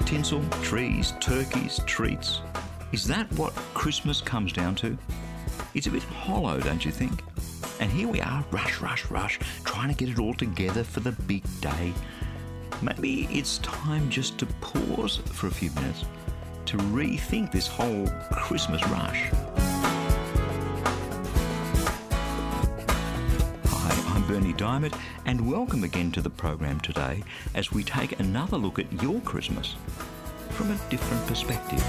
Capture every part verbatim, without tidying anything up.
Tinsel, trees, turkeys, treats. Is that what Christmas comes down to? It's a bit hollow, don't you think? And here we are, rush, rush, rush, trying to get it all together for the big day. Maybe it's time just to pause for a few minutes to rethink this whole Christmas rush. Hi, I'm Bernie Diamond, and welcome again to the program today as we take another look at your Christmas from a different perspective.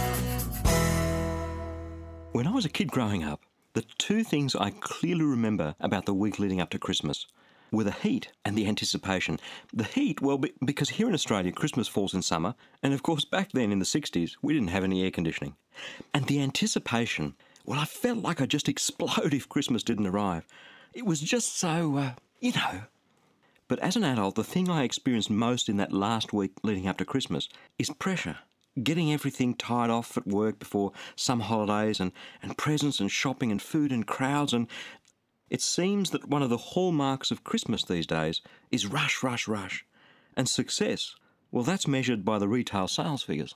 When I was a kid growing up, the two things I clearly remember about the week leading up to Christmas were the heat and the anticipation. The heat, well, be- because here in Australia, Christmas falls in summer, and of course back then in the sixties, we didn't have any air conditioning. And the anticipation, well, I felt like I'd just explode if Christmas didn't arrive. It was just so, uh, you know. But as an adult, the thing I experienced most in that last week leading up to Christmas is pressure. Getting everything tied off at work before some holidays and, and presents and shopping and food and crowds. And it seems that one of the hallmarks of Christmas these days is rush, rush, rush. And success, well, that's measured by the retail sales figures.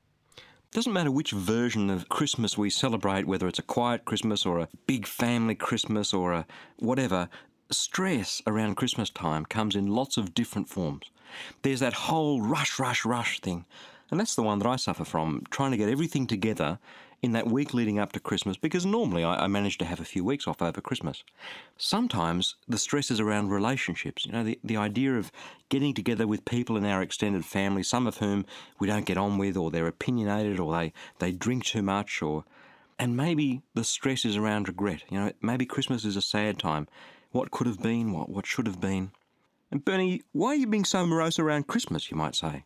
It doesn't matter which version of Christmas we celebrate, whether it's a quiet Christmas or a big family Christmas or a whatever, stress around Christmas time comes in lots of different forms. There's that whole rush, rush, rush thing. And that's the one that I suffer from, trying to get everything together in that week leading up to Christmas, because normally I, I manage to have a few weeks off over Christmas. Sometimes the stress is around relationships, you know, the, the idea of getting together with people in our extended family, some of whom we don't get on with, or they're opinionated, or they, they drink too much, or and maybe the stress is around regret. You know, maybe Christmas is a sad time. What could have been, what, what should have been. And Bernie, why are you being so morose around Christmas, you might say?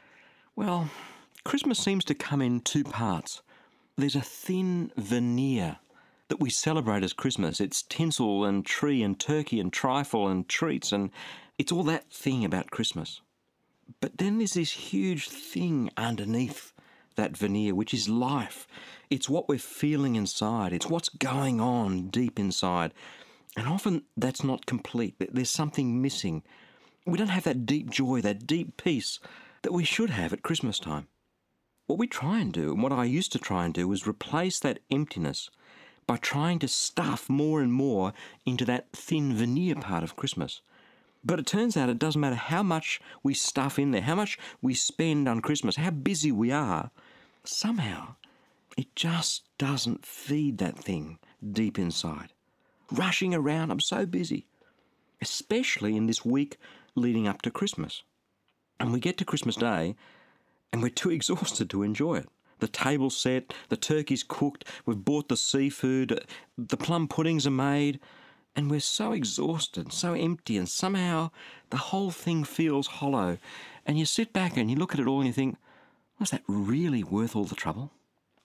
Well, Christmas seems to come in two parts. There's a thin veneer that we celebrate as Christmas. It's tinsel and tree and turkey and trifle and treats, and it's all that thing about Christmas. But then there's this huge thing underneath that veneer, which is life. It's what we're feeling inside. It's what's going on deep inside. And often that's not complete. There's something missing. We don't have that deep joy, that deep peace that we should have at Christmas time. What we try and do, and what I used to try and do, is replace that emptiness by trying to stuff more and more into that thin veneer part of Christmas. But it turns out it doesn't matter how much we stuff in there, how much we spend on Christmas, how busy we are, somehow it just doesn't feed that thing deep inside. Rushing around, I'm so busy, especially in this week leading up to Christmas. And we get to Christmas Day and we're too exhausted to enjoy it. The table's set, the turkey's cooked, we've bought the seafood, the plum puddings are made, and we're so exhausted, so empty, and somehow the whole thing feels hollow. And you sit back and you look at it all and you think, was that really worth all the trouble?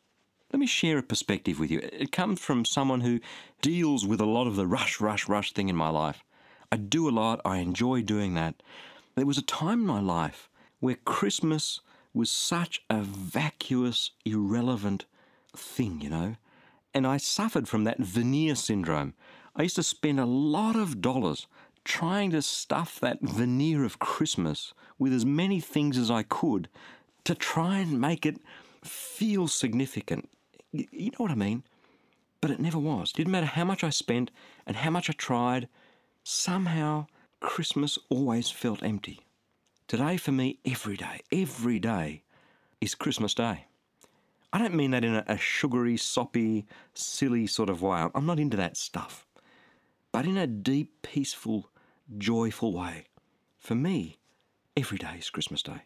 Let me share a perspective with you. It comes from someone who deals with a lot of the rush, rush, rush thing in my life. I do a lot, I enjoy doing that. There was a time in my life where Christmas was such a vacuous, irrelevant thing, you know, and I suffered from that veneer syndrome. I used to spend a lot of dollars trying to stuff that veneer of Christmas with as many things as I could to try and make it feel significant. You know what I mean? But it never was. Didn't matter how much I spent and how much I tried, somehow Christmas always felt empty. Today for me, every day, every day is Christmas Day. I don't mean that in a, a sugary, soppy, silly sort of way. I'm not into that stuff. But in a deep, peaceful, joyful way. For me, every day is Christmas Day.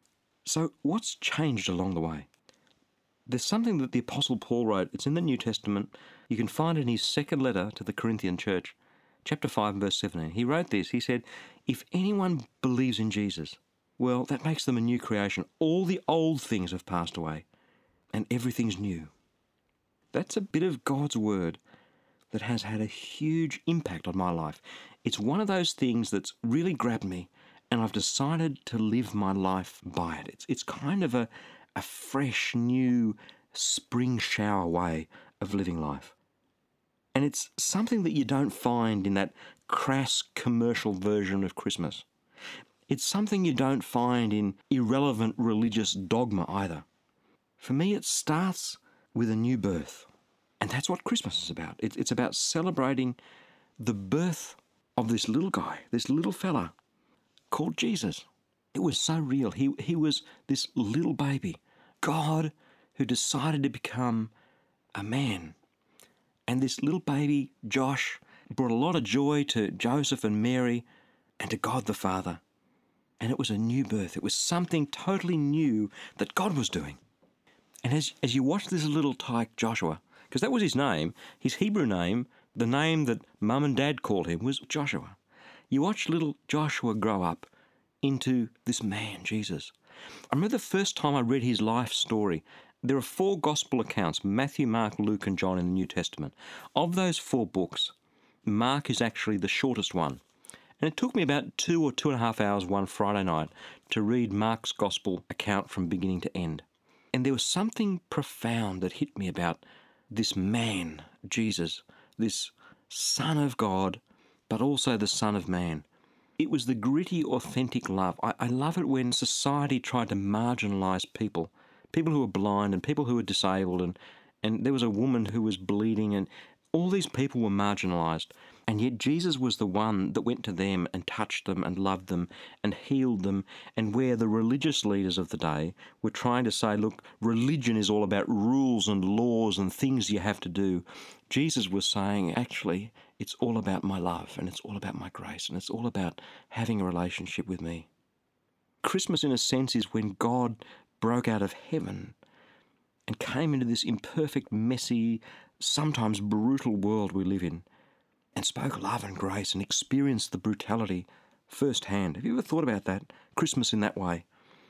So what's changed along the way? There's something that the Apostle Paul wrote. It's in the New Testament. You can find it in his second letter to the Corinthian church. Chapter five and verse seventeen, he wrote this. He said, if anyone believes in Jesus, well, that makes them a new creation. All the old things have passed away and everything's new. That's a bit of God's word that has had a huge impact on my life. It's one of those things that's really grabbed me and I've decided to live my life by it. It's, it's kind of a, a fresh, new, spring shower way of living life. And it's something that you don't find in that crass commercial version of Christmas. It's something you don't find in irrelevant religious dogma either. For me, it starts with a new birth. And that's what Christmas is about. It's about celebrating the birth of this little guy, this little fella called Jesus. It was so real. He, he was this little baby, God who decided to become a man. And this little baby, Josh, brought a lot of joy to Joseph and Mary and to God the Father. And it was a new birth. It was something totally new that God was doing. And as, as you watch this little tyke Joshua, because that was his name, his Hebrew name, the name that Mum and Dad called him was Joshua. You watch little Joshua grow up into this man, Jesus. I remember the first time I read his life story. There are four gospel accounts, Matthew, Mark, Luke and John in the New Testament. Of those four books, Mark is actually the shortest one. And it took me about two or two and a half hours one Friday night to read Mark's gospel account from beginning to end. And there was something profound that hit me about this man, Jesus, this Son of God, but also the Son of Man. It was the gritty, authentic love. I, I love it when society tried to marginalise people, people who were blind and people who were disabled, and, and there was a woman who was bleeding, and all these people were marginalised. And yet Jesus was the one that went to them and touched them and loved them and healed them. And where the religious leaders of the day were trying to say, look, religion is all about rules and laws and things you have to do, Jesus was saying, actually, it's all about my love and it's all about my grace and it's all about having a relationship with me. Christmas, in a sense, is when God broke out of heaven and came into this imperfect, messy, sometimes brutal world we live in, and spoke love and grace and experienced the brutality firsthand. Have you ever thought about that? Christmas in that way?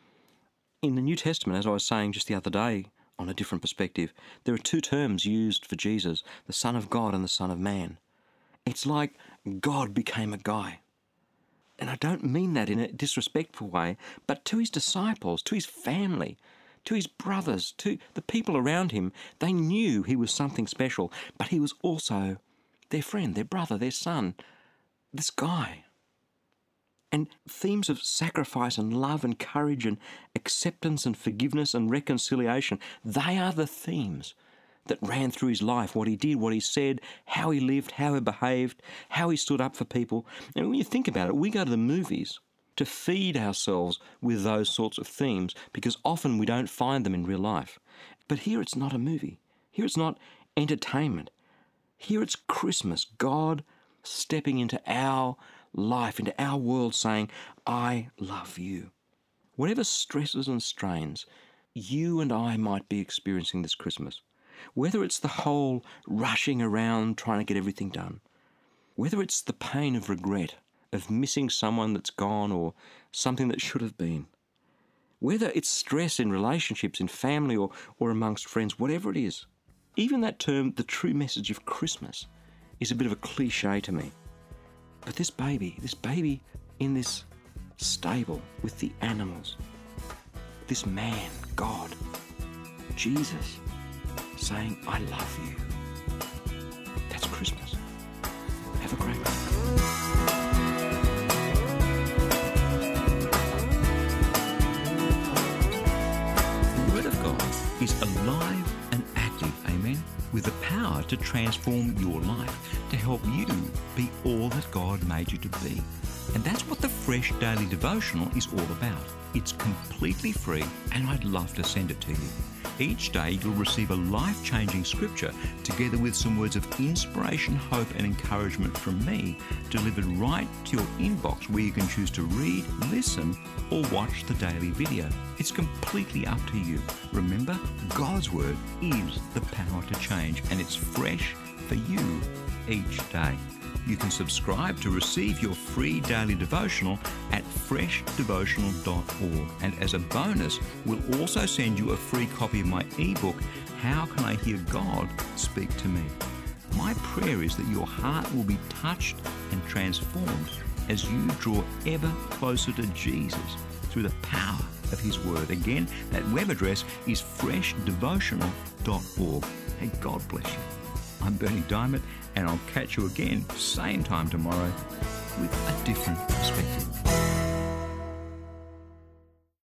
In the New Testament, as I was saying just the other day on a different perspective, there are two terms used for Jesus, the Son of God and the Son of Man. It's like God became a guy. And I don't mean that in a disrespectful way, but to his disciples, to his family, to his brothers, to the people around him, they knew he was something special, but he was also their friend, their brother, their son, this guy. And themes of sacrifice and love and courage and acceptance and forgiveness and reconciliation, they are the themes that ran through his life, what he did, what he said, how he lived, how he behaved, how he stood up for people. And when you think about it, we go to the movies to feed ourselves with those sorts of themes because often we don't find them in real life. But here it's not a movie. Here it's not entertainment. Here it's Christmas, God stepping into our life, into our world saying, I love you. Whatever stresses and strains you and I might be experiencing this Christmas, whether it's the whole rushing around trying to get everything done, whether it's the pain of regret, of missing someone that's gone or something that should have been, whether it's stress in relationships, in family or, or amongst friends, whatever it is, even that term, the true message of Christmas, is a bit of a cliche to me. But this baby, this baby in this stable with the animals, this man, God, Jesus, saying, I love you. That's Christmas. Have a great one. The Word of God is alive and active, amen, with the power to transform your life, to help you be all that God made you to be. And that's what the Fresh Daily Devotional is all about. It's completely free and I'd love to send it to you. Each day you'll receive a life-changing scripture together with some words of inspiration, hope and encouragement from me delivered right to your inbox where you can choose to read, listen or watch the daily video. It's completely up to you. Remember, God's Word is the power to change and it's fresh for you each day. You can subscribe to receive your free daily devotional at fresh devotional dot org. And as a bonus, we'll also send you a free copy of my ebook, How Can I Hear God Speak to Me? My prayer is that your heart will be touched and transformed as you draw ever closer to Jesus through the power of His Word. Again, that web address is fresh devotional dot org. Hey, God bless you. I'm Berni Dymet, and I'll catch you again, same time tomorrow, with a different perspective.